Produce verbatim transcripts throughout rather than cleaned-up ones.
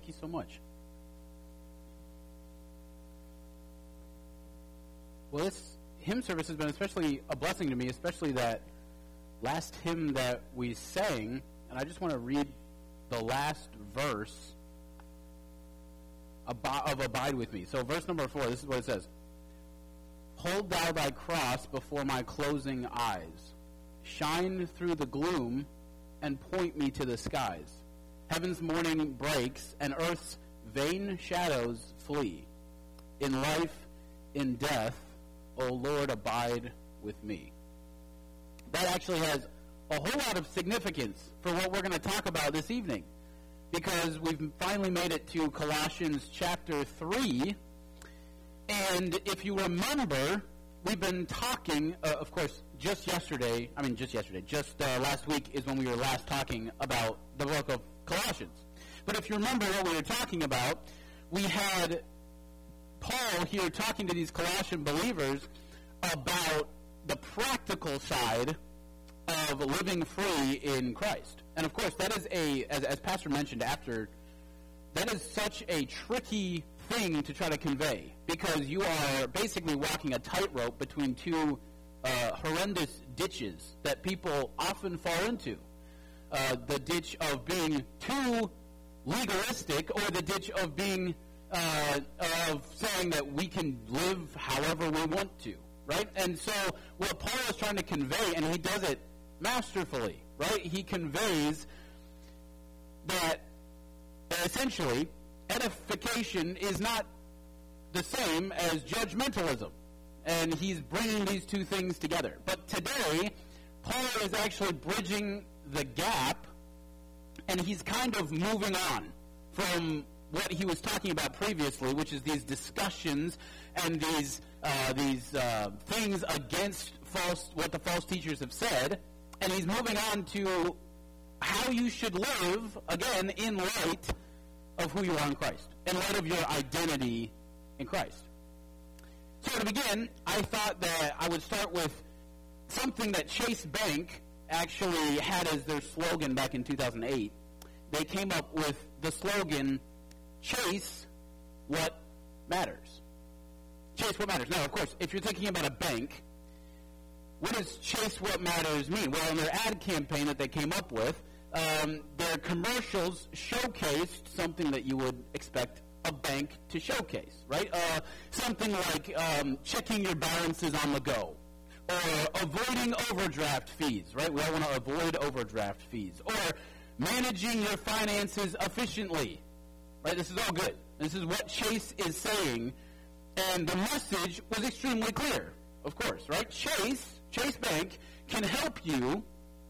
you so much. Well, this hymn service has been especially a blessing to me, especially that last hymn that we sang. And I just want to read the last verse of Abide With Me. So verse number four, this is what it says. Hold thou thy cross before my closing eyes. Shine through the gloom and point me to the skies. Heaven's morning breaks and earth's vain shadows flee. In life, in death, O Lord, abide with me. That actually has a whole lot of significance for what we're going to talk about this evening, because we've finally made it to Colossians chapter three. And if you remember, we've been talking, uh, of course, just yesterday, I mean just yesterday, just uh, last week is when we were last talking about the book of Colossians. But if you remember what we were talking about, we had Paul here talking to these Colossian believers about the practical side of living free in Christ. And of course, that is a, as, as Pastor mentioned after, that is such a tricky thing to try to convey, because you are basically walking a tightrope between two uh, horrendous ditches that people often fall into. Uh, the ditch of being too legalistic, or the ditch of being uh, of saying that we can live however we want to, right? And so what Paul is trying to convey, and he does it masterfully, right? He conveys that essentially edification is not the same as judgmentalism. And he's bringing these two things together. But today, Paul is actually bridging the gap, and he's kind of moving on from what he was talking about previously, which is these discussions and these uh, these uh, things against false what the false teachers have said. And he's moving on to how you should live, again, in light of who you are in Christ, in light of your identity in Christ. So to begin, I thought that I would start with something that Chase Bank actually had as their slogan back in two thousand eight. They came up with the slogan, Chase What Matters. Chase What Matters. Now, of course, if you're thinking about a bank, what does Chase What Matters mean? Well, in their ad campaign that they came up with, um, their commercials showcased something that you would expect a bank to showcase, right? Uh, something like um, checking your balances on the go, or avoiding overdraft fees, right? We all want to avoid overdraft fees, or managing your finances efficiently, right? This is all good. This is what Chase is saying, and the message was extremely clear, of course, right? Chase, Chase Bank can help you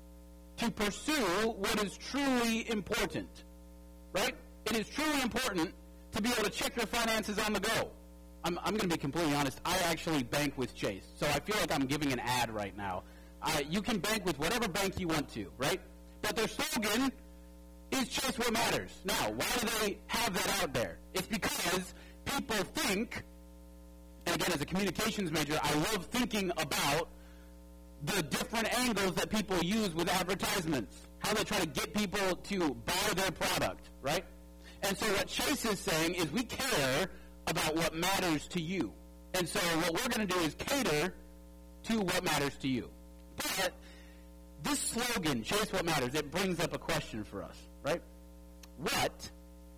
to pursue what is truly important, right? It is truly important to be able to check your finances on the go. I'm, I'm going to be completely honest. I actually bank with Chase, so I feel like I'm giving an ad right now. Uh, you can bank with whatever bank you want to, right? But their slogan is Chase What Matters. Now, why do they have that out there? It's because people think, and again, as a communications major, I love thinking about the different angles that people use with advertisements, how they try to get people to buy their product, right? And so what Chase is saying is we care about what matters to you. And so what we're going to do is cater to what matters to you. But this slogan, Chase What Matters, it brings up a question for us, right? What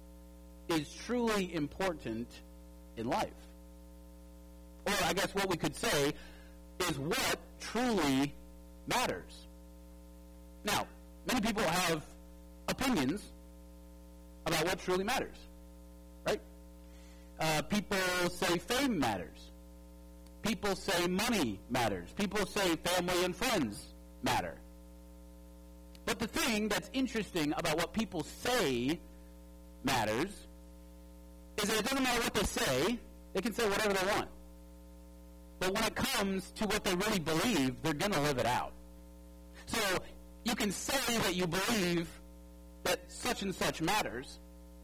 is truly important in life? Or I guess what we could say is what truly matters. Now, many people have opinions about what truly matters, right? Uh, people say fame matters. People say money matters. People say family and friends matter. But the thing that's interesting about what people say matters is that it doesn't matter what they say, they can say whatever they want. But when it comes to what they really believe, they're going to live it out. So you can say that you believe that such and such matters,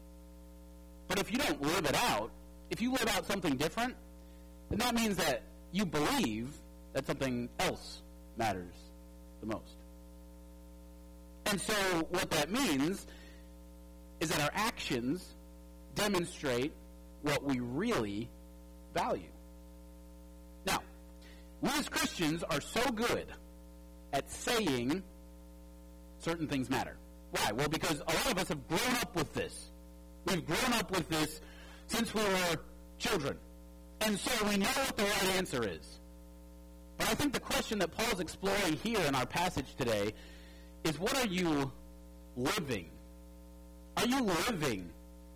but if you don't live it out, if you live out something different, then that means that you believe that something else matters the most. And so what that means is that our actions demonstrate what we really value. Now, we as Christians are so good at saying certain things matter. Why? Well, because a lot of us have grown up with this. We've grown up with this since we were children. And so we know what the right answer is. But I think the question that Paul's exploring here in our passage today is, what are you living? Are you living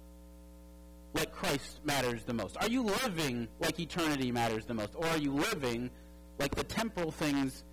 like Christ matters the most? Are you living like eternity matters the most? Or are you living like the temporal things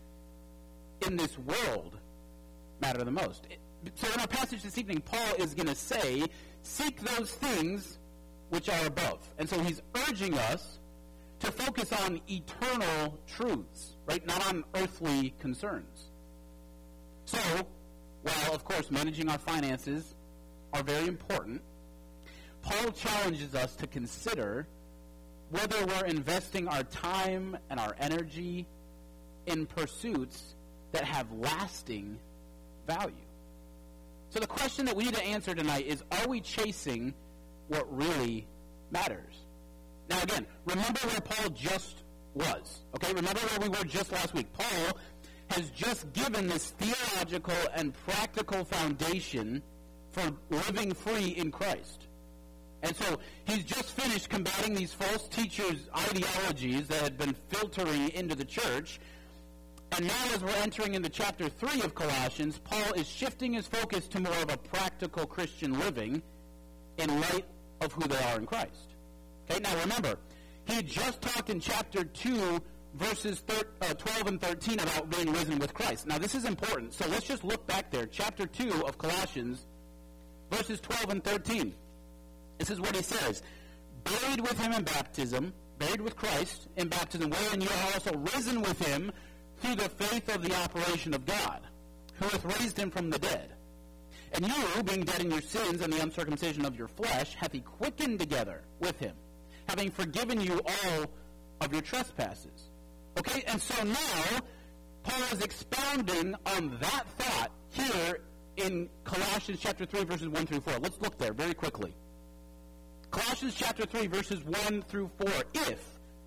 in this world matter the most? So in our passage this evening, Paul is going to say, seek those things which are above. And so he's urging us to focus on eternal truths, right? Not on earthly concerns. So, while, of course, managing our finances are very important, Paul challenges us to consider whether we're investing our time and our energy in pursuits that have lasting value. So the question that we need to answer tonight is, are we chasing what really matters? Now again, remember where Paul just was. Okay, remember where we were just last week. Paul has just given this theological and practical foundation for living free in Christ. And so he's just finished combating these false teachers' ideologies that had been filtering into the church. And now as we're entering into chapter three of Colossians, Paul is shifting his focus to more of a practical Christian living in light of who they are in Christ. Okay, now remember, he had just talked in chapter two, verses twelve and thirteen about being risen with Christ. Now this is important, so let's just look back there. Chapter two of Colossians, verses twelve and thirteen. This is what he says. Buried with him in baptism, buried with Christ in baptism, wherein you are also risen with him through the faith of the operation of God, who hath raised him from the dead. And you, being dead in your sins and the uncircumcision of your flesh, hath he quickened together with him, having forgiven you all of your trespasses. Okay, and so now, Paul is expounding on that thought here in Colossians chapter three, verses one through four. Let's look there very quickly. Colossians chapter three, verses one through four. If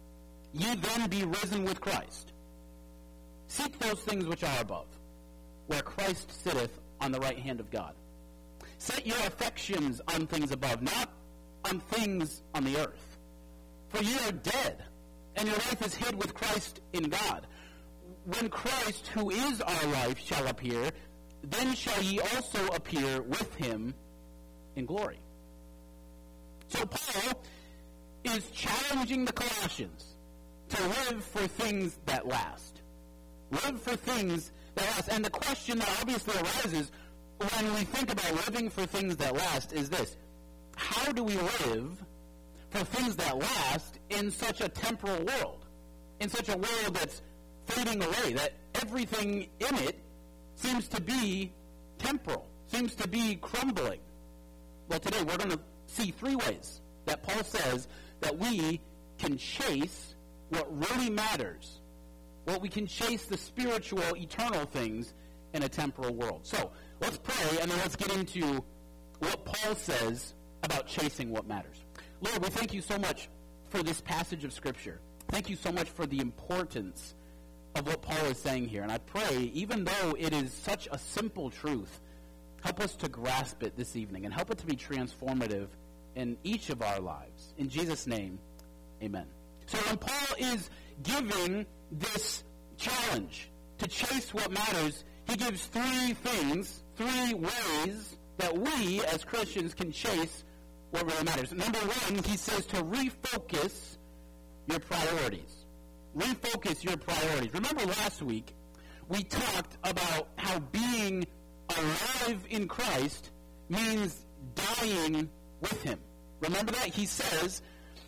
ye then be risen with Christ, seek those things which are above, where Christ sitteth on the right hand of God. Set your affections on things above, not on things on the earth. For ye are dead, and your life is hid with Christ in God. When Christ, who is our life, shall appear, then shall ye also appear with him in glory. So Paul is challenging the Colossians to live for things that last. Live for things that last. And the question that obviously arises when we think about living for things that last is this: how do we live for things that last in such a temporal world? In such a world that's fading away, that everything in it seems to be temporal, seems to be crumbling. Well, today we're going to see three ways that Paul says that we can chase what really matters, what we can chase the spiritual, eternal things in a temporal world. So let's pray, and then let's get into what Paul says about chasing what matters. Lord, we thank you so much for this passage of Scripture. Thank you so much for the importance of what Paul is saying here. And I pray, even though it is such a simple truth, help us to grasp it this evening and help it to be transformative in each of our lives. In Jesus' name, amen. So when Paul is giving this challenge to chase what matters, he gives three things, three ways that we as Christians can chase what really matters. Number one, he says to refocus your priorities. Refocus your priorities. Remember last week, we talked about how being alive in Christ means dying with him. Remember that? He says,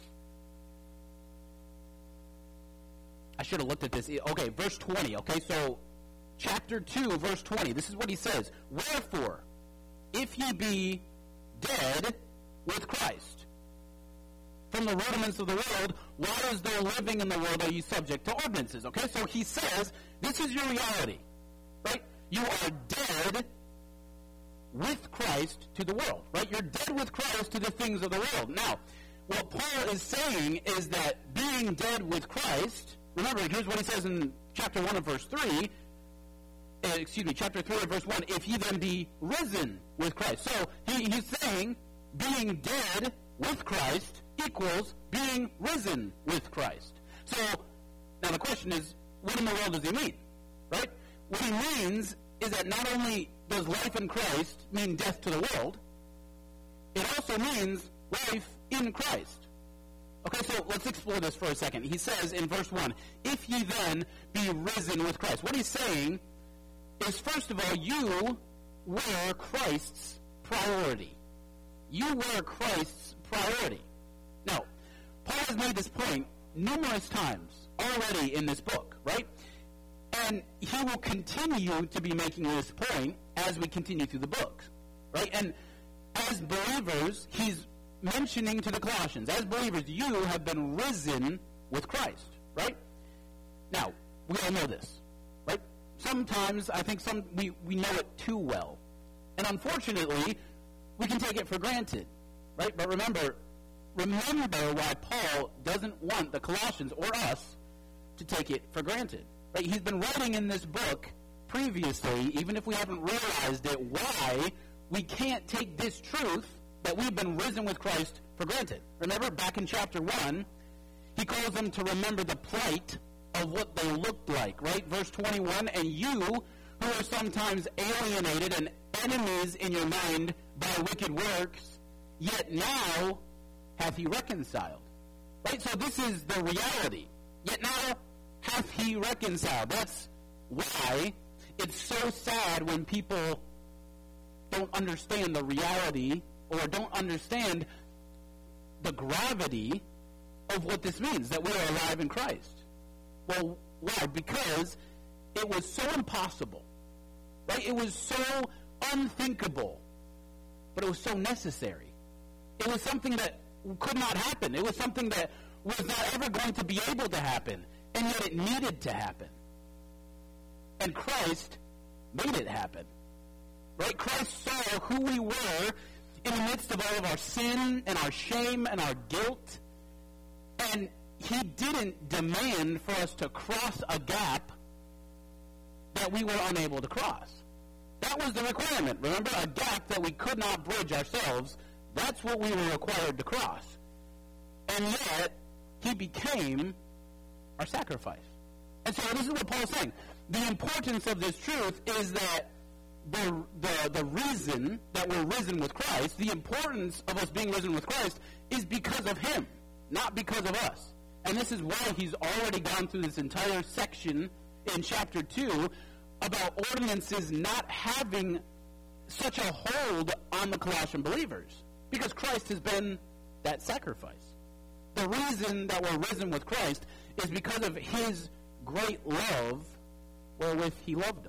I should have looked at this. Okay, verse twenty. Okay, so chapter two, verse twenty. This is what he says. Wherefore, if ye be dead with Christ from the rudiments of the world, why as though living in the world are ye subject to ordinances? Okay, so he says, this is your reality, right? You are dead with Christ to the world, right? You're dead with Christ to the things of the world. Now, what Paul is saying is that being dead with Christ, remember, here's what he says in chapter one of verse three, uh, excuse me, chapter three of verse one, if ye then be risen with Christ. So he, he's saying being dead with Christ equals being risen with Christ. So now the question is, what in the world does he mean, right? What he means is that not only does life in Christ mean death to the world, it also means life in Christ. Okay, so let's explore this for a second. He says in verse one, if ye then be risen with Christ. What he's saying is, first of all, you were Christ's priority. You were Christ's priority. Now, Paul has made this point numerous times already in this book, right? And he will continue to be making this point as we continue through the book, right? And as believers, he's mentioning to the Colossians, as believers, you have been risen with Christ, right? Now, we all know this, right? Sometimes, I think some we, we know it too well. And unfortunately, we can take it for granted, right? But remember, remember why Paul doesn't want the Colossians or us to take it for granted. Right? He's been writing in this book previously, even if we haven't realized it, why we can't take this truth that we've been risen with Christ for granted. Remember, back in chapter one, he calls them to remember the plight of what they looked like, right? Verse twenty-one, and you who are sometimes alienated and enemies in your mind by wicked works, yet now hath he reconciled. Right? So this is the reality. Yet now hath he reconciled. That's why it's so sad when people don't understand the reality or don't understand the gravity of what this means, that we are alive in Christ. Well, why? Because it was so impossible, right? It was so unthinkable, but it was so necessary. It was something that could not happen. It was something that was not ever going to be able to happen, and yet it needed to happen. And Christ made it happen. Right? Christ saw who we were in the midst of all of our sin and our shame and our guilt, and he didn't demand for us to cross a gap that we were unable to cross. That was the requirement. Remember, a gap that we could not bridge ourselves. That's what we were required to cross. And yet, he became our sacrifice. And so this is what Paul's saying. The importance of this truth is that the, the, the reason that we're risen with Christ, the importance of us being risen with Christ, is because of him, not because of us. And this is why he's already gone through this entire section in chapter two about ordinances not having such a hold on the Colossian believers, because Christ has been that sacrifice. The reason that we're risen with Christ is because of his great love wherewith he loved us.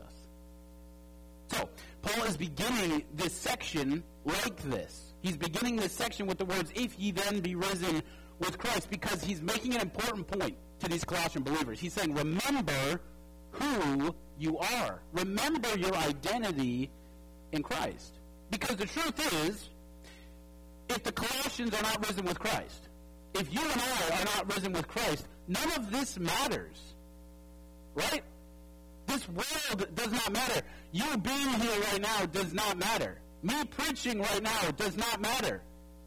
So, Paul is beginning this section like this. He's beginning this section with the words, if ye then be risen with Christ, because he's making an important point to these Colossian believers. He's saying, remember who you are. Remember your identity in Christ. Because the truth is, if the Colossians are not risen with Christ, if you and I are not risen with Christ, none of this matters. Right? This world does not matter. You being here right now does not matter. Me preaching right now does not matter.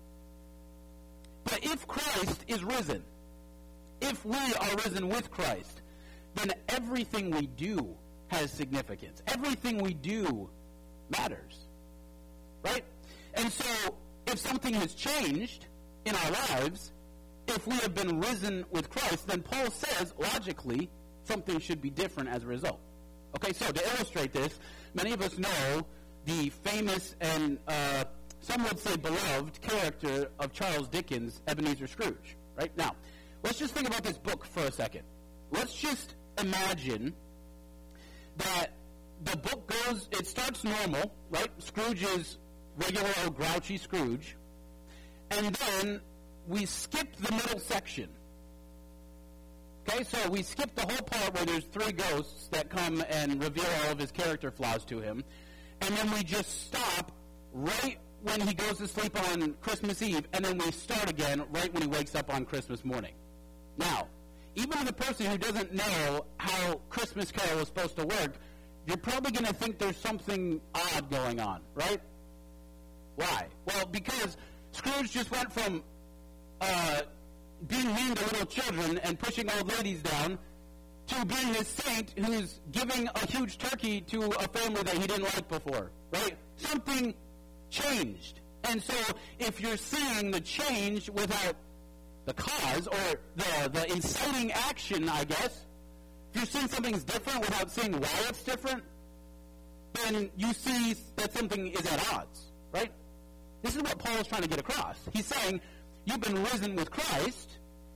But if Christ is risen, if we are risen with Christ, then everything we do has significance. Everything we do matters. Right? And so, if something has changed in our lives, if we have been risen with Christ, then Paul says, logically, something should be different as a result. Okay, so to illustrate this, many of us know the famous and uh, some would say beloved character of Charles Dickens, Ebenezer Scrooge. Right? Now, let's just think about this book for a second. Let's just imagine that the book goes, it starts normal, right? Scrooge is regular old grouchy Scrooge. And then we skip the middle section. Okay, so we skip the whole part where there's three ghosts that come and reveal all of his character flaws to him. And then we just stop right when he goes to sleep on Christmas Eve, and then we start again right when he wakes up on Christmas morning. Now, even the person who doesn't know how Christmas Carol is supposed to work, you're probably going to think there's something odd going on, right? Why? Well, because Scrooge just went from uh, being mean to little children and pushing old ladies down to being this saint who's giving a huge turkey to a family that he didn't like before, right? Something changed. And so if you're seeing the change without the cause or the, the inciting action, I guess, if you're seeing something's different without seeing why it's different, then you see that something is at odds, right? This is what Paul is trying to get across. He's saying, you've been risen with Christ,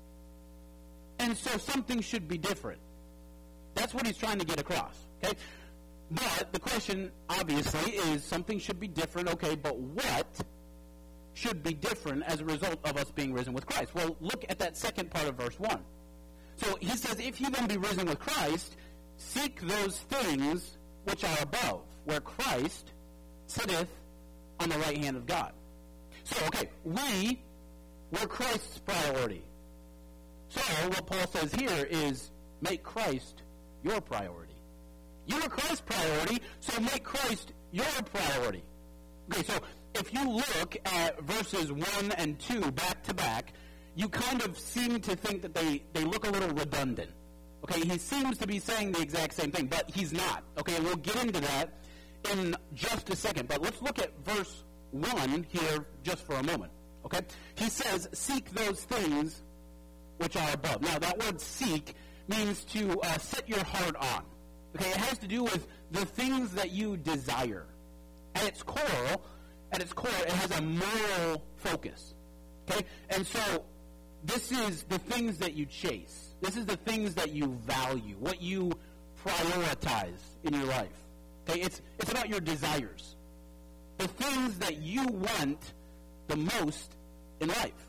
and so something should be different. That's what he's trying to get across, okay? But the question, obviously, is something should be different, okay, but what should be different as a result of us being risen with Christ? Well, look at that second part of verse one. So he says, if you then be risen with Christ, seek those things which are above, where Christ sitteth on the right hand of God. So, okay, we were Christ's priority. So what Paul says here is, make Christ your priority. You are Christ's priority, so make Christ your priority. Okay, so if you look at verses one and two back to back, you kind of seem to think that they, they look a little redundant. Okay, he seems to be saying the exact same thing, but he's not. Okay, and we'll get into that in just a second. But let's look at verse one here just for a moment. Okay, he says, seek those things which are above. Now, that word seek means to uh, set your heart on. Okay, it has to do with the things that you desire. At its core, at its core, it has a moral focus. Okay, and so this is the things that you chase. This is the things that you value, what you prioritize in your life. Okay, it's it's about your desires, the things that you want the most in life.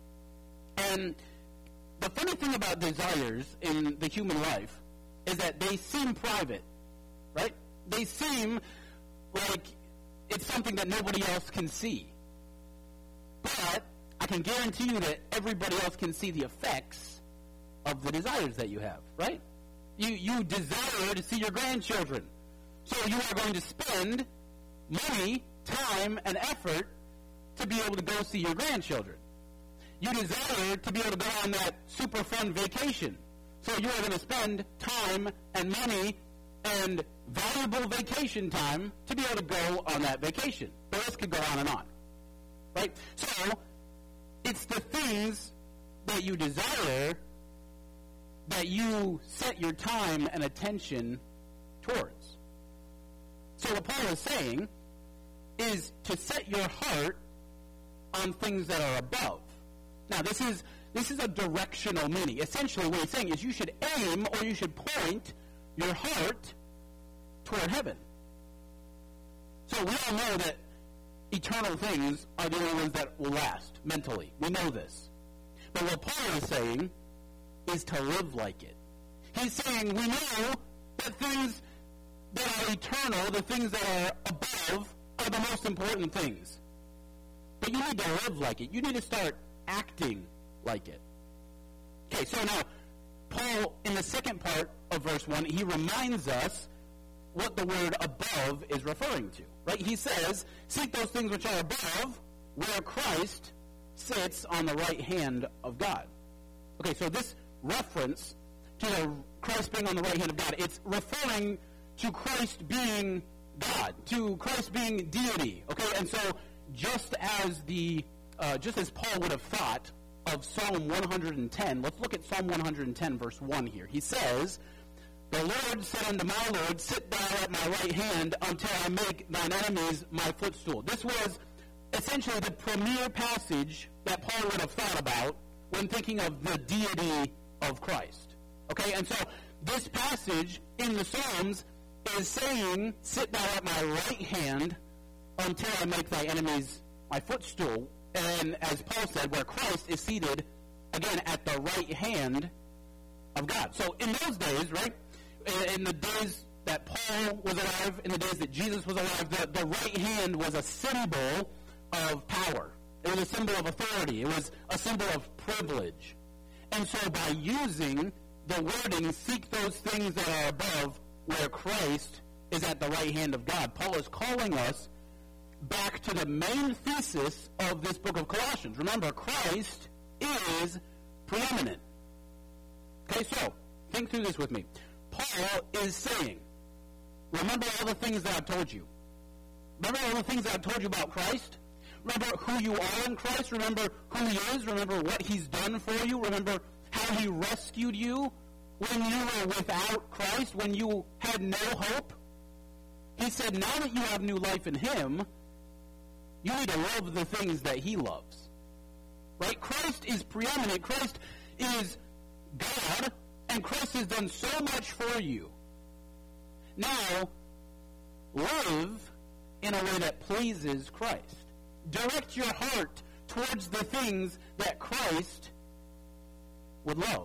And the funny thing about desires in the human life is that they seem private, right? They seem like it's something that nobody else can see. But I can guarantee you that everybody else can see the effects of the desires that you have, right? You you desire to see your grandchildren. So you are going to spend money, time, and effort to be able to go see your grandchildren. You desire to be able to go on that super fun vacation. So you are going to spend time and money and valuable vacation time to be able to go on that vacation. The list could go on and on, right? So it's the things that you desire that you set your time and attention towards. So what Paul is saying is to set your heart on things that are above. Now, this is this is a directional meaning. Essentially, what he's saying is you should aim or you should point your heart toward heaven. So we all know that eternal things are the only ones that will last mentally. We know this. But what Paul is saying is to live like it. He's saying we know that things that are eternal, the things that are above, are the most important things. But you need to live like it. You need to start acting like it. Okay, so now, Paul, in the second part of verse one, he reminds us what the word above is referring to. Right? He says, seek those things which are above, where Christ sits on the right hand of God. Okay, so this reference to the Christ being on the right hand of God, it's referring to Christ being God, to Christ being deity. Okay, and so just as the uh, just as Paul would have thought of Psalm one hundred ten, let's look at Psalm one hundred ten, verse one here. He says, the Lord said unto my Lord, sit thou at my right hand until I make thine enemies my footstool. This was essentially the premier passage that Paul would have thought about when thinking of the deity of Christ. Okay, and so this passage in the Psalms is saying, sit thou at my right hand until I make thy enemies my footstool. And as Paul said, where Christ is seated, again, at the right hand of God. So in those days, right, in the days that Paul was alive, in the days that Jesus was alive, the, the right hand was a symbol of power. It was a symbol of authority. It was a symbol of privilege. And so by using the wording, seek those things that are above where Christ is at the right hand of God, Paul is calling us back to the main thesis of this book of Colossians. Remember, Christ is preeminent. Okay, so think through this with me. Paul is saying, remember all the things that I've told you. Remember all the things that I've told you about Christ? Remember who you are in Christ? Remember who he is? Remember what he's done for you? Remember how he rescued you when you were without Christ, when you had no hope? He said, now that you have new life in him, you need to love the things that he loves. Right? Christ is preeminent. Christ is God, and Christ has done so much for you. Now, live in a way that pleases Christ. Direct your heart towards the things that Christ would love.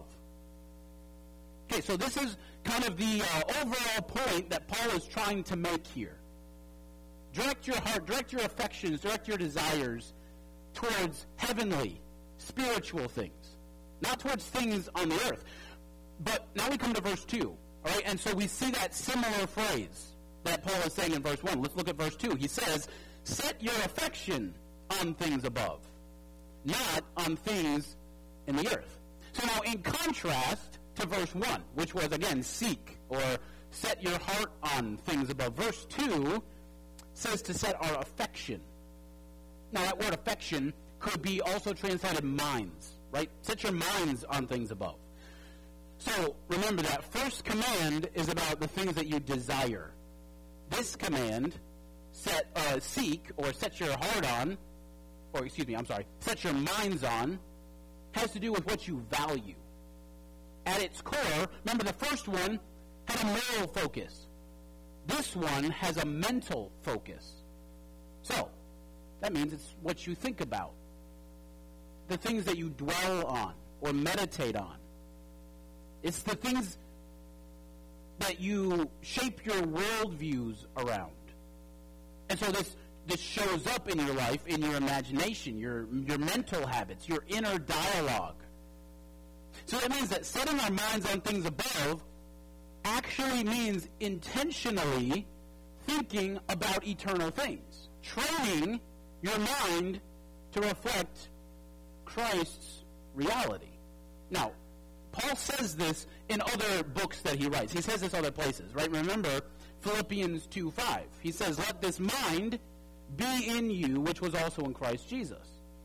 Okay, so this is kind of the uh, overall point that Paul is trying to make here. Direct your heart, direct your affections, direct your desires towards heavenly, spiritual things, not towards things on the earth. But now we come to verse two, all right? And so we see that similar phrase that Paul is saying in verse one. Let's look at verse two. He says, set your affection on things above, not on things in the earth. So now in contrast to verse one, which was, again, seek or set your heart on things above, verse two says to set our affection. Now that word affection could be also translated minds, right? Set your minds on things above. So remember that first command is about the things that you desire. This command, set, uh, seek or set your heart on, or excuse me, I'm sorry, set your minds on, has to do with what you value. At its core, remember the first one had a moral focus. This one has a mental focus. So, that means it's what you think about. The things that you dwell on or meditate on. It's the things that you shape your worldviews around. And so this this shows up in your life, in your imagination, your your mental habits, your inner dialogue. So that means that setting our minds on things above actually means intentionally thinking about eternal things. Training your mind to reflect Christ's reality. Now, Paul says this in other books that he writes. He says this other places, right? Remember Philippians two five. He says, let this mind be in you, which was also in Christ Jesus.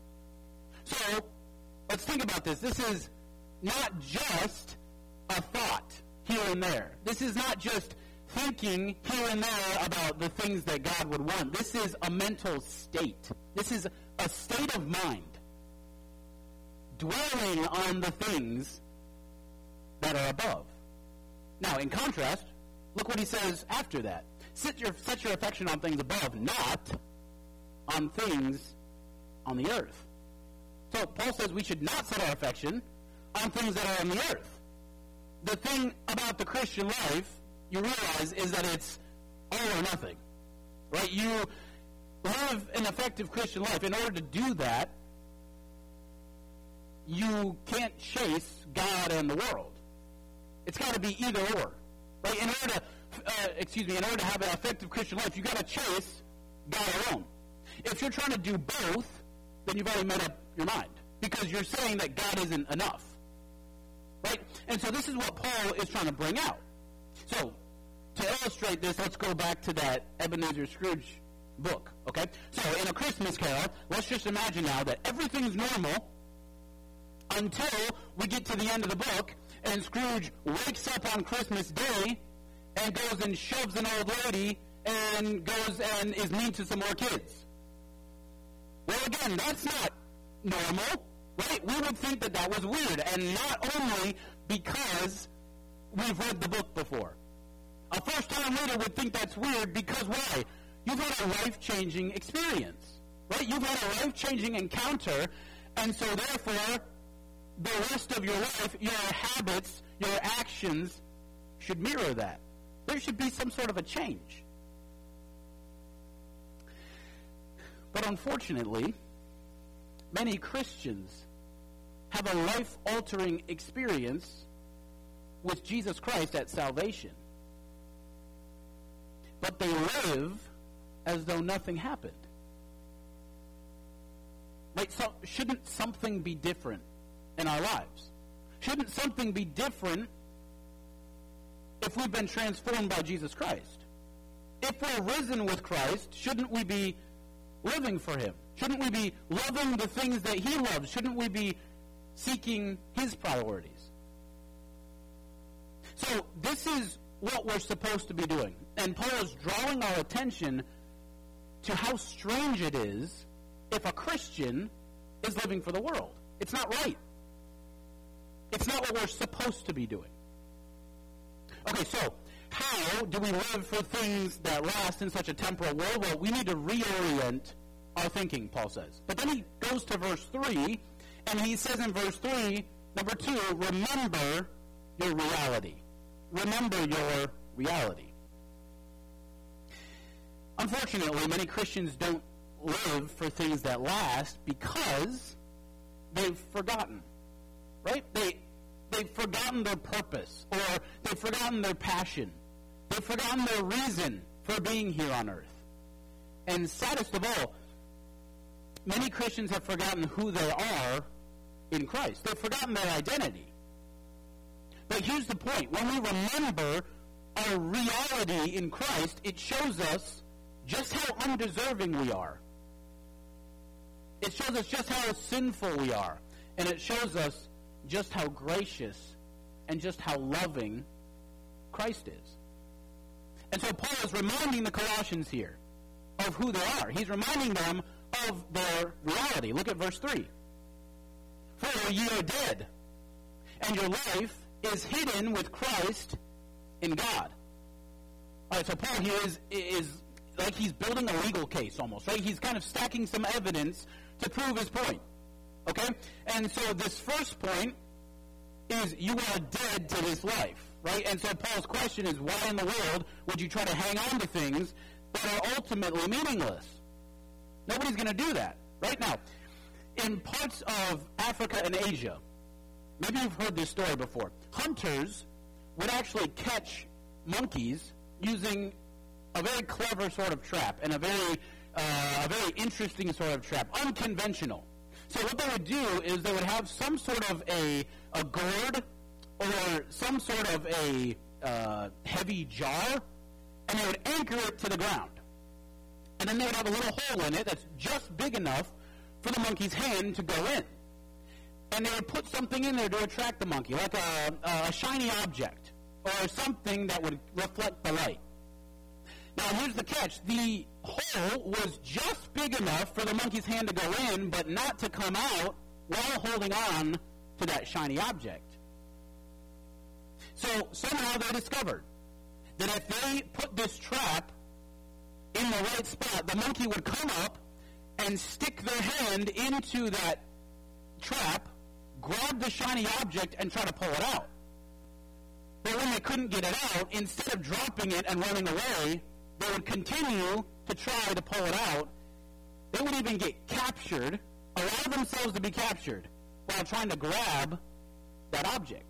So, let's think about this. This is not just a thought here and there. This is not just thinking here and there about the things that God would want. This is a mental state. This is a state of mind. Dwelling on the things that are above. Now, in contrast, look what he says after that. Set your, set your affection on things above, not on things on the earth. So Paul says we should not set our affection on things that are on the earth. The thing about the Christian life, you realize, is that it's all or nothing. Right? You live an effective Christian life. In order to do that, you can't chase God and the world. It's got to be either or. Right? In order to, uh, excuse me, in order to have an effective Christian life, you've got to chase God alone. If you're trying to do both, then you've already made up your mind. Because you're saying that God isn't enough. Right? And so this is what Paul is trying to bring out. So, to illustrate this, let's go back to that Ebenezer Scrooge book. Okay? So, in A Christmas Carol, let's just imagine now that everything's normal until we get to the end of the book, and Scrooge wakes up on Christmas Day and goes and shoves an old lady and goes and is mean to some more kids. Well, again, that's not normal. Right? We would think that that was weird, and not only because we've read the book before. A first-time reader would think that's weird because why? You've had a life-changing experience, right? You've had a life-changing encounter, and so therefore, the rest of your life, your habits, your actions should mirror that. There should be some sort of a change. But unfortunately, many Christians have a life-altering experience with Jesus Christ at salvation. But they live as though nothing happened. Right? So shouldn't something be different in our lives? Shouldn't something be different if we've been transformed by Jesus Christ? If we're risen with Christ, shouldn't we be living for him? Shouldn't we be loving the things that he loves? Shouldn't we be seeking his priorities? So this is what we're supposed to be doing. And Paul is drawing our attention to how strange it is if a Christian is living for the world. It's not right. It's not what we're supposed to be doing. Okay, so how do we live for things that last in such a temporal world? Well, we need to reorient our thinking, Paul says. But then he goes to verse three, and he says in verse three, number two, remember your reality. Remember your reality. Unfortunately, many Christians don't live for things that last because they've forgotten, right? They, they've forgotten their purpose, or they've forgotten their passion. They've forgotten their reason for being here on earth. And saddest of all, many Christians have forgotten who they are in Christ. They've forgotten their identity. But here's the point. When we remember our reality in Christ, it shows us just how undeserving we are. It shows us just how sinful we are. And it shows us just how gracious and just how loving Christ is. And so Paul is reminding the Colossians here of who they are. He's reminding them of their reality. Look at verse three. For ye are dead, and your life is hidden with Christ in God. All right, so Paul here is, is like he's building a legal case almost, right? He's kind of stacking some evidence to prove his point. Okay? And so this first point is you are dead to this life, right? And so Paul's question is, why in the world would you try to hang on to things that are ultimately meaningless? Nobody's going to do that. Right now, in parts of Africa and Asia, maybe you've heard this story before, hunters would actually catch monkeys using a very clever sort of trap and a very, uh, a very interesting sort of trap, unconventional. So what they would do is they would have some sort of a, a gourd or some sort of a uh, heavy jar, and they would anchor it to the ground. And then they would have a little hole in it that's just big enough for the monkey's hand to go in. And they would put something in there to attract the monkey, like a, a shiny object or something that would reflect the light. Now, here's the catch. The hole was just big enough for the monkey's hand to go in, but not to come out while holding on to that shiny object. So somehow they discovered that if they put this trap in the right spot, the monkey would come up and stick their hand into that trap, grab the shiny object, and try to pull it out. But when they couldn't get it out, instead of dropping it and running away, they would continue to try to pull it out. They would even get captured, allow themselves to be captured, while trying to grab that object.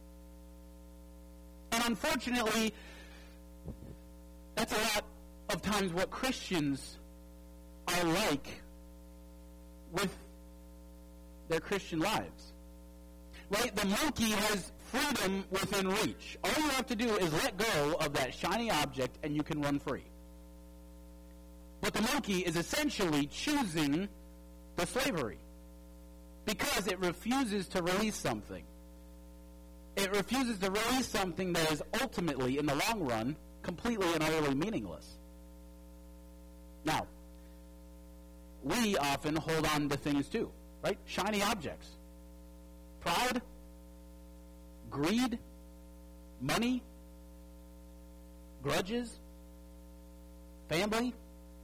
And unfortunately, that's a lot of times what Christians are like with their Christian lives. Right? The monkey has freedom within reach. All you have to do is let go of that shiny object and you can run free. But the monkey is essentially choosing the slavery because it refuses to release something. It refuses to release something that is ultimately, in the long run, completely and utterly meaningless. Now, we often hold on to things too, right? Shiny objects. Pride, greed, money, grudges, family.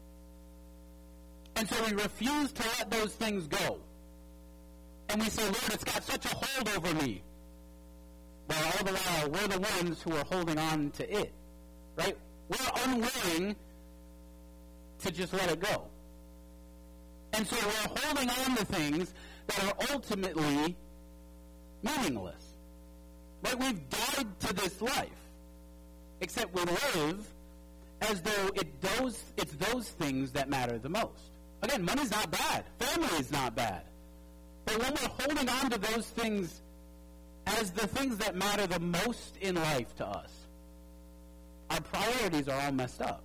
And so we refuse to let those things go. And we say, Lord, it's got such a hold over me. Well, all the while, we're the ones who are holding on to it. right? We're unwilling to just let it go. And so we're holding on to things that are ultimately meaningless. Right? We've died to this life, except we live as though it those, it's those things that matter the most. Again, money's not bad. Family is not bad. But when we're holding on to those things as the things that matter the most in life to us, our priorities are all messed up.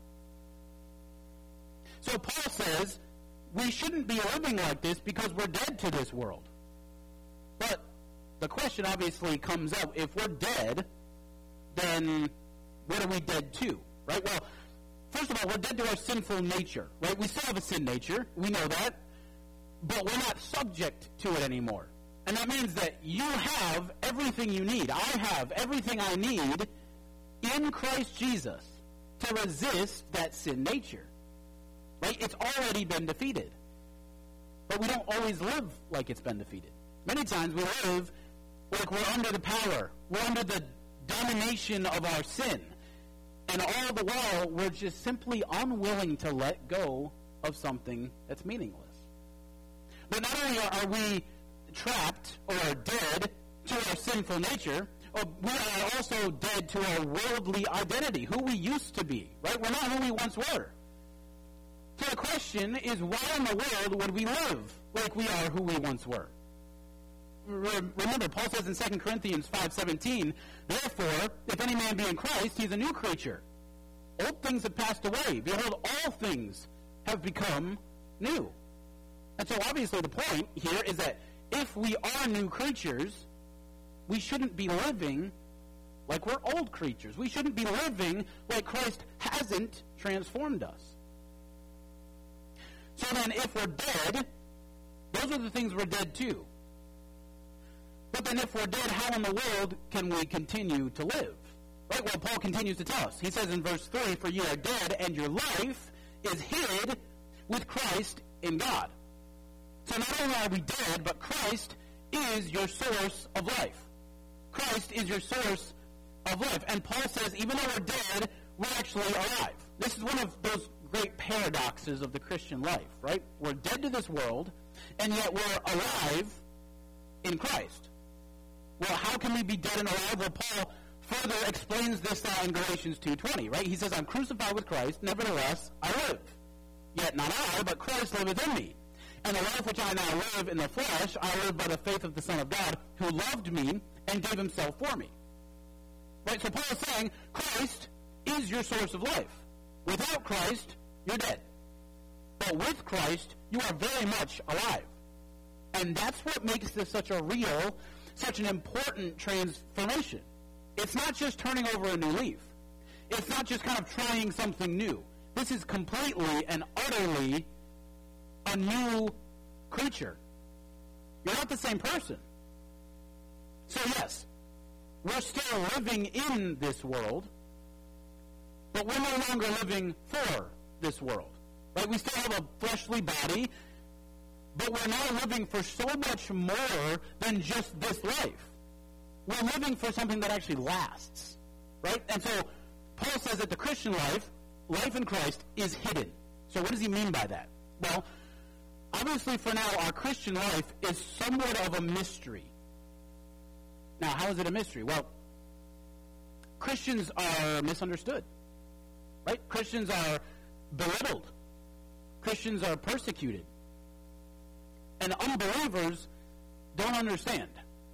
So Paul says we shouldn't be living like this because we're dead to this world. But the question obviously comes up, if we're dead, then what are we dead to? Right? Well, first of all, we're dead to our sinful nature. Right? We still have a sin nature. We know that. But we're not subject to it anymore. And that means that you have everything you need. I have everything I need in Christ Jesus to resist that sin nature. Right? It's already been defeated. But we don't always live like it's been defeated. Many times we live like we're under the power. We're under the domination of our sin. And all the while, we're just simply unwilling to let go of something that's meaningless. But not only are we trapped or dead to our sinful nature, we are also dead to our worldly identity, who we used to be. Right? We're not who we once were. So the question is, why in the world would we live like we are who we once were? Remember, Paul says in Second Corinthians five seventeen, therefore, if any man be in Christ, he's a new creature. Old things have passed away. Behold, all things have become new. And so obviously the point here is that if we are new creatures, we shouldn't be living like we're old creatures. We shouldn't be living like Christ hasn't transformed us. So then if we're dead, those are the things we're dead to. But then if we're dead, how in the world can we continue to live? Right? Well, Paul continues to tell us. He says in verse three, for you are dead, and your life is hid with Christ in God. So not only are we dead, but Christ is your source of life. Christ is your source of life. And Paul says, even though we're dead, we're actually alive. This is one of those great paradoxes of the Christian life, right? We're dead to this world, and yet we're alive in Christ. Well, how can we be dead and alive? Well, Paul further explains this out in Galatians two twenty, right? He says, I'm crucified with Christ, nevertheless I live. Yet not I, but Christ liveth in me. And the life which I now live in the flesh, I live by the faith of the Son of God, who loved me and gave himself for me. Right? So Paul is saying, Christ is your source of life. Without Christ, you're dead. But with Christ, you are very much alive. And that's what makes this such a real, such an important transformation. It's not just turning over a new leaf. It's not just kind of trying something new. This is completely and utterly a new creature. You're not the same person. So yes, we're still living in this world, but we're no longer living for this world. Right? We still have a fleshly body, but we're now living for so much more than just this life. We're living for something that actually lasts. Right? And so Paul says that the Christian life, life in Christ, is hidden. So what does he mean by that? Well, obviously for now, our Christian life is somewhat of a mystery. Now, how is it a mystery? Well, Christians are misunderstood. Right? Christians are belittled. Christians are persecuted. And unbelievers don't understand.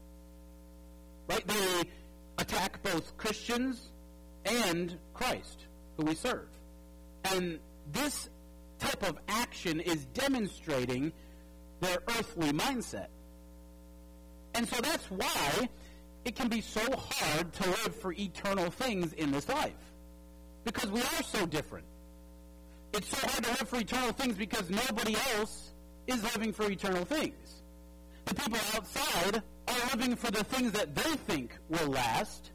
Right? They attack both Christians and Christ, who we serve. And this type of action is demonstrating their earthly mindset. And so that's why it can be so hard to live for eternal things in this life. Because we are so different. It's so hard to live for eternal things because nobody else is living for eternal things. The people outside are living for the things that they think will last.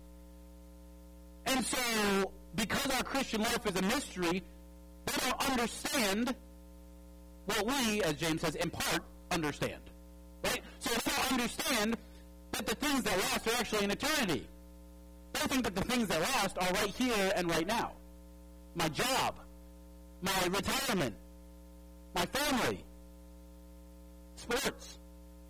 And so, because our Christian life is a mystery, they don't understand what we, as James says, in part, understand. Right? So they don't understand that the things that last are actually in eternity. They think that the things that last are right here and right now. my job, my retirement, my family, sports,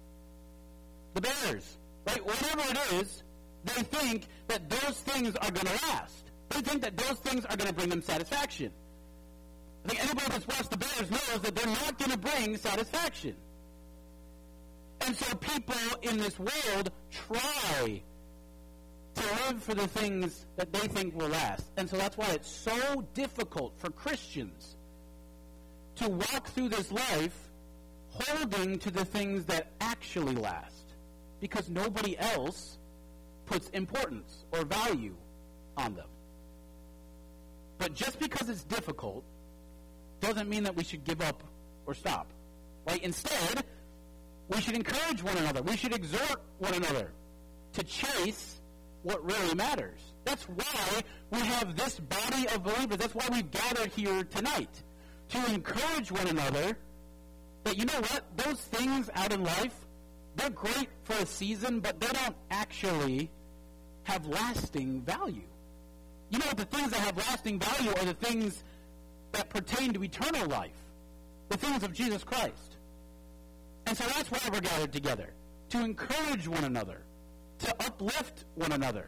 the Bears, right? Whatever it is, they think that those things are going to last. They think that those things are going to bring them satisfaction. I think anybody that's watched the Bears knows that they're not going to bring satisfaction. And so people in this world try to live for the things that they think will last. And so that's why it's so difficult for Christians to walk through this life holding to the things that actually last, because nobody else puts importance or value on them. But just because it's difficult doesn't mean that we should give up or stop. Right? Instead, we should encourage one another. We should exhort one another to chase what really matters. That's why we have this body of believers. That's why we've gathered here tonight, to encourage one another that, you know what, those things out in life, they're great for a season, but they don't actually have lasting value. You know what, the things that have lasting value are the things that pertain to eternal life, the things of Jesus Christ. And so that's why we're gathered together, to encourage one another, to uplift one another.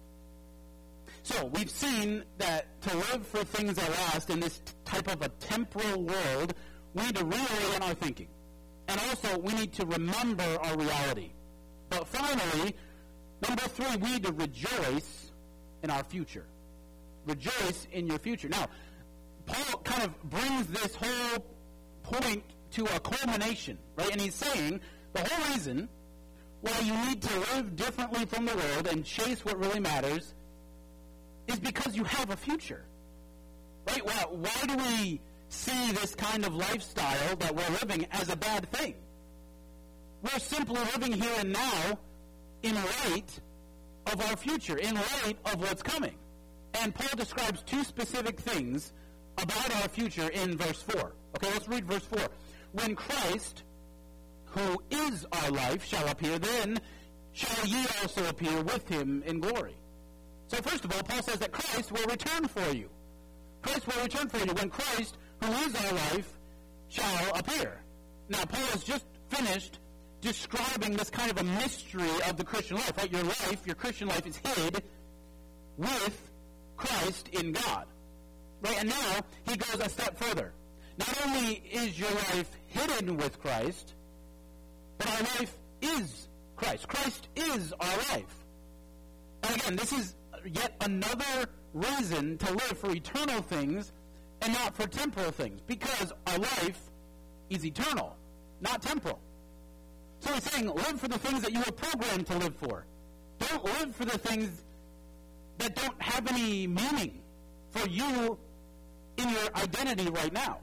So we've seen that to live for things that last in this type of a temporal world, we need to reorient our thinking. And also, we need to remember our reality. But finally, number three, we need to rejoice in our future. Rejoice in your future. Now, Paul kind of brings this whole point to a culmination, right? And he's saying the whole reason why you need to live differently from the world and chase what really matters is because you have a future, right? Why, why do we see this kind of lifestyle that we're living as a bad thing? We're simply living here and now in light of our future, in light of what's coming. And Paul describes two specific things about our future in verse four. Okay, let's read verse four. When Christ, who is our life, shall appear, then shall ye also appear with him in glory. So first of all, Paul says that Christ will return for you. Christ will return for you when Christ, who is our life, shall appear. Now, Paul has just finished describing this kind of a mystery of the Christian life, right? Your life, your Christian life is hid with Christ in God. Right? And now he goes a step further. Not only is your life hidden with Christ, but our life is Christ. Christ is our life. And again, this is yet another reason to live for eternal things and not for temporal things, because our life is eternal, not temporal. So he's saying, live for the things that you were programmed to live for. Don't live for the things that don't have any meaning for you in your identity right now.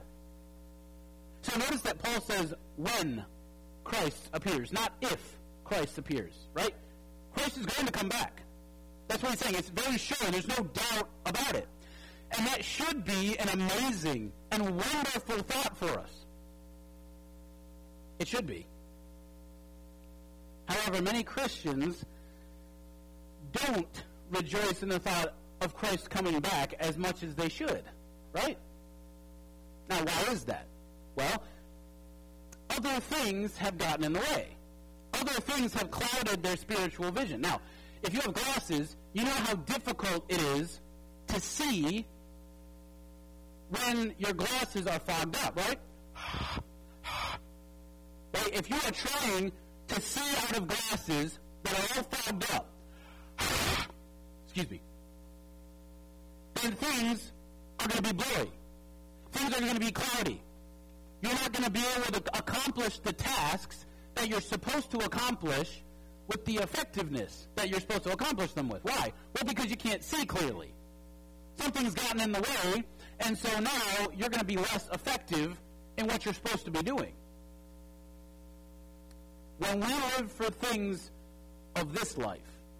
So notice that Paul says when Christ appears, not if Christ appears, right? Christ is going to come back. That's what he's saying. It's very sure. There's no doubt about it. And that should be an amazing and wonderful thought for us. It should be. However, many Christians don't rejoice in the thought of Christ coming back as much as they should, right? Now, why is that? Well, other things have gotten in the way. Other things have clouded their spiritual vision. Now, if you have glasses, you know how difficult it is to see when your glasses are fogged up, right? Right? If you are trying to see out of glasses that are all fogged up, excuse me, then things are going to be blurry. Things are going to be cloudy. You're not going to be able to accomplish the tasks that you're supposed to accomplish with the effectiveness that you're supposed to accomplish them with. Why? Well, because you can't see clearly. Something's gotten in the way, and so now you're going to be less effective in what you're supposed to be doing. When we live for things of this life,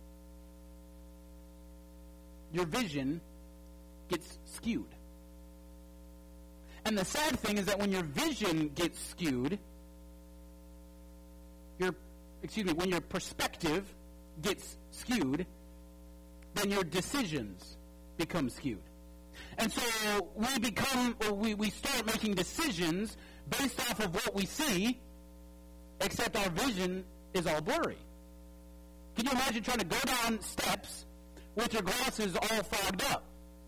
your vision gets skewed. And the sad thing is that when your vision gets skewed, your, excuse me, when your perspective gets skewed, then your decisions become skewed. And so we become, or we, we start making decisions based off of what we see, except our vision is all blurry. Can you imagine trying to go down steps with your glasses all fogged up?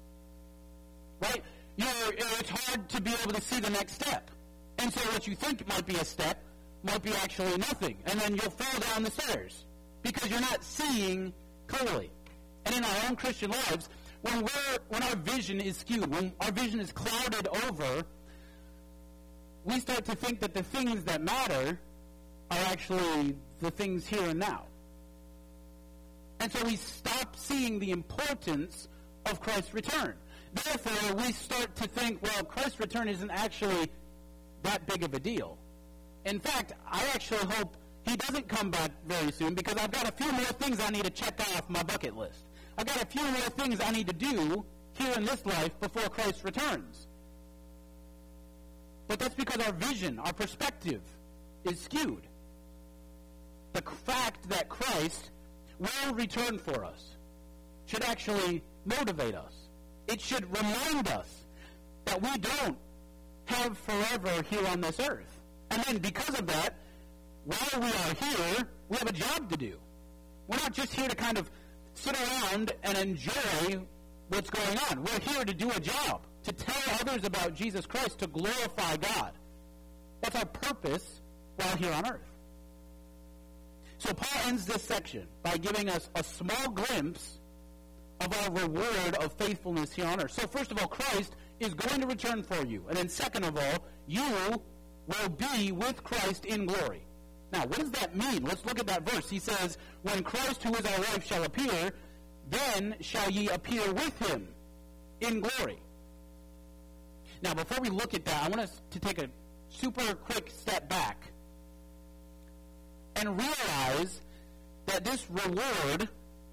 Right? You're, it's hard to be able to see the next step. And so what you think might be a step might be actually nothing. And then you'll fall down the stairs because you're not seeing clearly. And in our own Christian lives, when we're when our vision is skewed, when our vision is clouded over, we start to think that the things that matter are actually the things here and now. And so we stop seeing the importance of Christ's return. Therefore, we start to think, well, Christ's return isn't actually that big of a deal. In fact, I actually hope he doesn't come back very soon because I've got a few more things I need to check off my bucket list. I've got a few more things I need to do here in this life before Christ returns. But that's because our vision, our perspective is skewed. The fact that Christ will return for us should actually motivate us. It should remind us that we don't have forever here on this earth. And then because of that, while we are here, we have a job to do. We're not just here to kind of sit around and enjoy what's going on. We're here to do a job, to tell others about Jesus Christ, to glorify God. That's our purpose while here on earth. So Paul ends this section by giving us a small glimpse of our reward of faithfulness here on earth. So first of all, Christ is going to return for you. And then second of all, you will be with Christ in glory. Now, what does that mean? Let's look at that verse. He says, when Christ, who is our life, shall appear, then shall ye appear with him in glory. Now, before we look at that, I want us to take a super quick step back and realize that this reward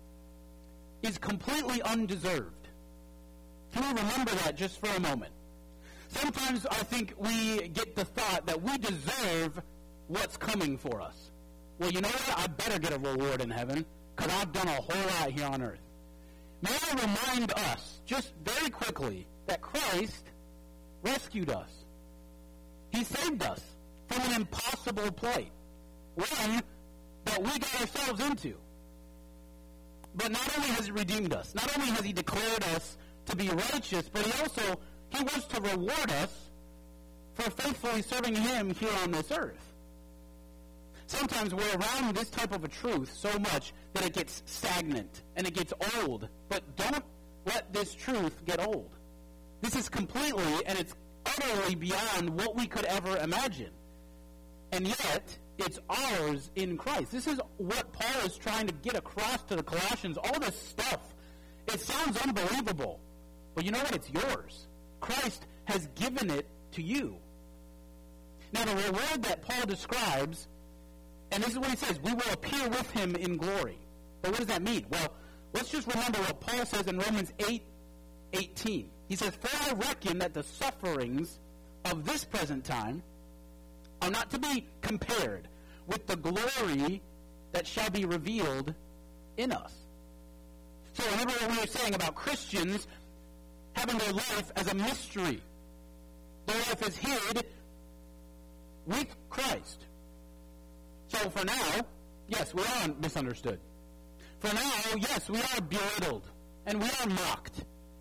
is completely undeserved. Can we remember that just for a moment? Sometimes I think we get the thought that we deserve what's coming for us. Well, you know what? I better get a reward in heaven because I've done a whole lot here on earth. May I remind us, just very quickly, that Christ rescued us. He saved us from an impossible plight, one that we got ourselves into. But not only has he redeemed us, not only has he declared us to be righteous, but he also, he wants to reward us for faithfully serving him here on this earth. Sometimes we're around this type of a truth so much that it gets stagnant and it gets old. But don't let this truth get old. This is completely and it's utterly beyond what we could ever imagine. And yet, it's ours in Christ. This is what Paul is trying to get across to the Colossians. All this stuff, it sounds unbelievable. But you know what? It's yours. Christ has given it to you. Now, the reward that Paul describes, and this is what he says, we will appear with him in glory. But what does that mean? Well, let's just remember what Paul says in Romans eight eighteen. He says, for I reckon that the sufferings of this present time are not to be compared with the glory that shall be revealed in us. So remember what we were saying about Christians having their life as a mystery. Their life is hid with Christ. So for now, yes, we are misunderstood. For now, yes, we are belittled and we are mocked.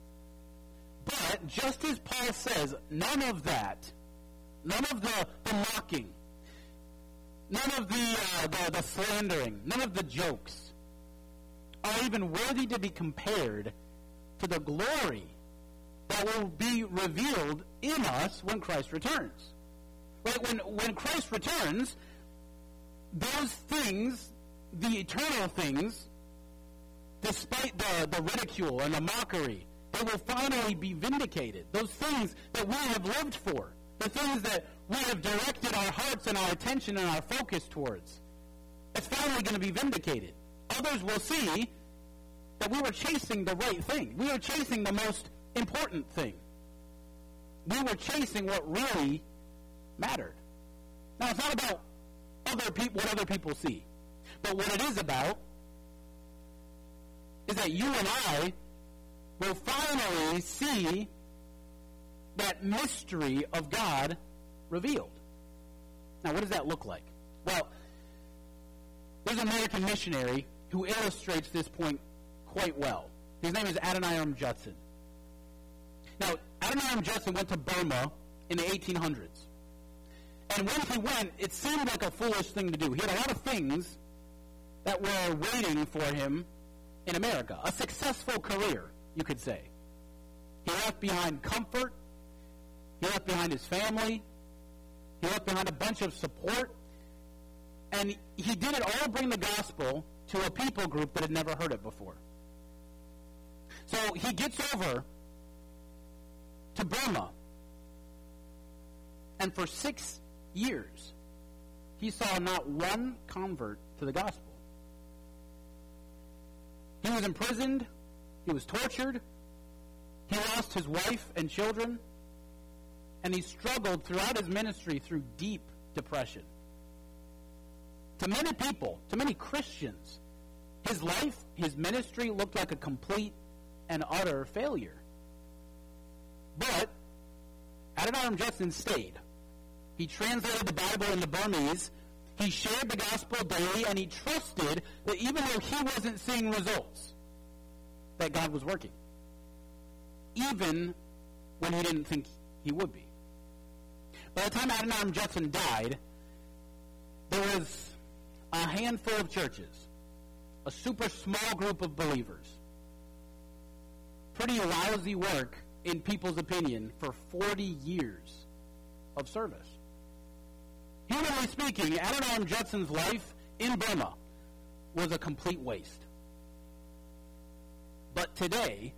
But just as Paul says, none of that, none of the, the mocking, none of the, uh, the the slandering, none of the jokes are even worthy to be compared to the glory that will be revealed in us when Christ returns. Right? When, when Christ returns, those things, the eternal things, despite the, the ridicule and the mockery, they will finally be vindicated. Those things that we have lived for, the things that we have directed our hearts and our attention and our focus towards, it's finally going to be vindicated. Others will see that we were chasing the right thing. We were chasing the most important thing. We were chasing what really mattered. Now, it's not about other people, what other people see. But what it is about is that you and I will finally see that mystery of God revealed. Now, what does that look like? Well, there's an American missionary who illustrates this point quite well. His name is Adoniram Judson. Now, Adoniram Judson went to Burma in the eighteen hundreds. And when he went, it seemed like a foolish thing to do. He had a lot of things that were waiting for him in America. A successful career, you could say. He left behind comfort. He left behind his family. He left behind a bunch of support. And he did it all to bring the gospel to a people group that had never heard it before. So he gets over to Burma. And for six years, he saw not one convert to the gospel. He was imprisoned. He was tortured. He lost his wife and children. And he struggled throughout his ministry through deep depression. To many people, to many Christians, his life, his ministry looked like a complete and utter failure. But Adoniram Judson stayed. He translated the Bible into Burmese. He shared the gospel daily, and he trusted that even though he wasn't seeing results, that God was working. Even when he didn't think he would be. By the time Adoniram Judson died, there was a handful of churches, a super small group of believers. Pretty lousy work, in people's opinion, for forty years of service. Humanly speaking, Adoniram Judson's life in Burma was a complete waste. But today,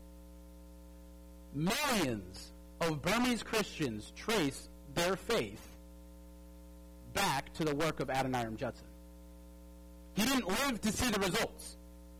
millions of Burmese Christians trace their faith back to the work of Adoniram Judson. He didn't live to see the results.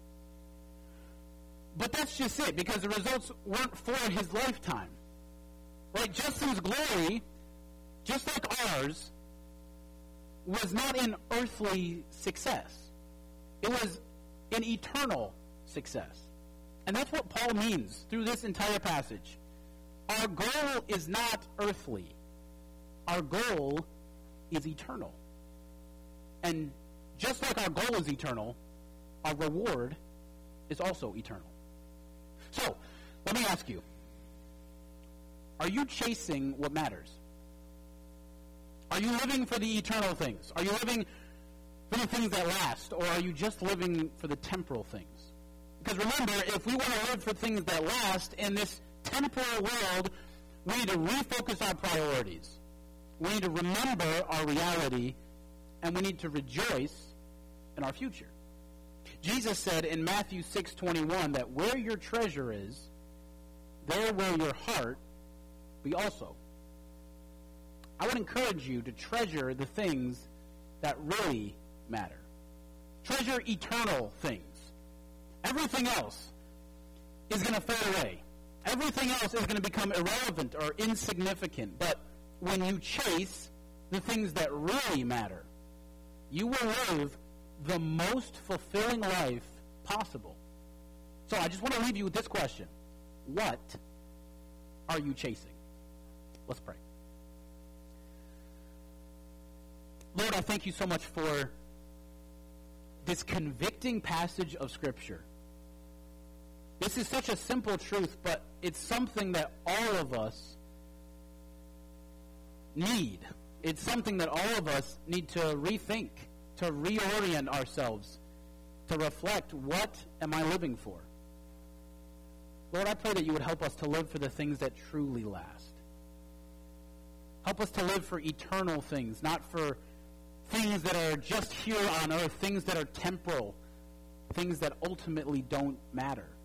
But that's just it, because the results weren't for his lifetime. Right? Judson's glory, just like ours, was not in earthly success. It was an eternal success. And that's what Paul means through this entire passage. Our goal is not earthly. Our goal is eternal. And just like our goal is eternal, our reward is also eternal. So, let me ask you, are you chasing what matters? Are you living for the eternal things? Are you living for the things that last? Or are you just living for the temporal things? Because remember, if we want to live for things that last in this temporal world, we need to refocus our priorities. We need to remember our reality, and we need to rejoice in our future. Jesus said in Matthew six twenty-one that where your treasure is, there will your heart be also. I would encourage you to treasure the things that really matter. Treasure eternal things. Everything else is going to fade away. Everything else is going to become irrelevant or insignificant. But when you chase the things that really matter, you will live the most fulfilling life possible. So I just want to leave you with this question. What are you chasing? Let's pray. Lord, I thank you so much for this convicting passage of Scripture. This is such a simple truth, but it's something that all of us need. It's something that all of us need to rethink, to reorient ourselves, to reflect, what am I living for? Lord, I pray that you would help us to live for the things that truly last. Help us to live for eternal things, not for things that are just here on earth, things that are temporal, things that ultimately don't matter.